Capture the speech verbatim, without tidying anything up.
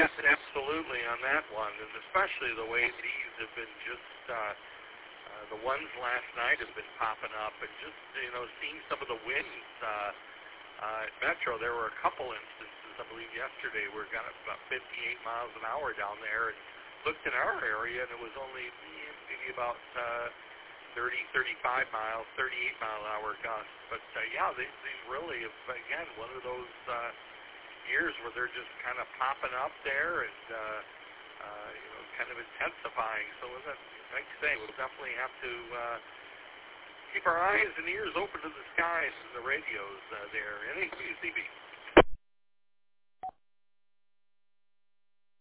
Yeah, absolutely on that one, and especially the way these have been just, uh, uh, the ones last night have been popping up, and just, you know, seeing some of the winds uh, uh, at Metro, there were a couple instances, I believe yesterday, where we got about fifty-eight miles an hour down there, and looked in our area, and it was only eh, maybe about uh, thirty, thirty-five miles, thirty-eight mile an hour gusts. But uh, yeah, these, these really have, again, one of those uh, years where they're just kind of popping up there and, uh, uh, you know, kind of intensifying. So that, like I say, we'll definitely have to uh, keep our eyes and ears open to the skies and the radios uh, there. N A C C B.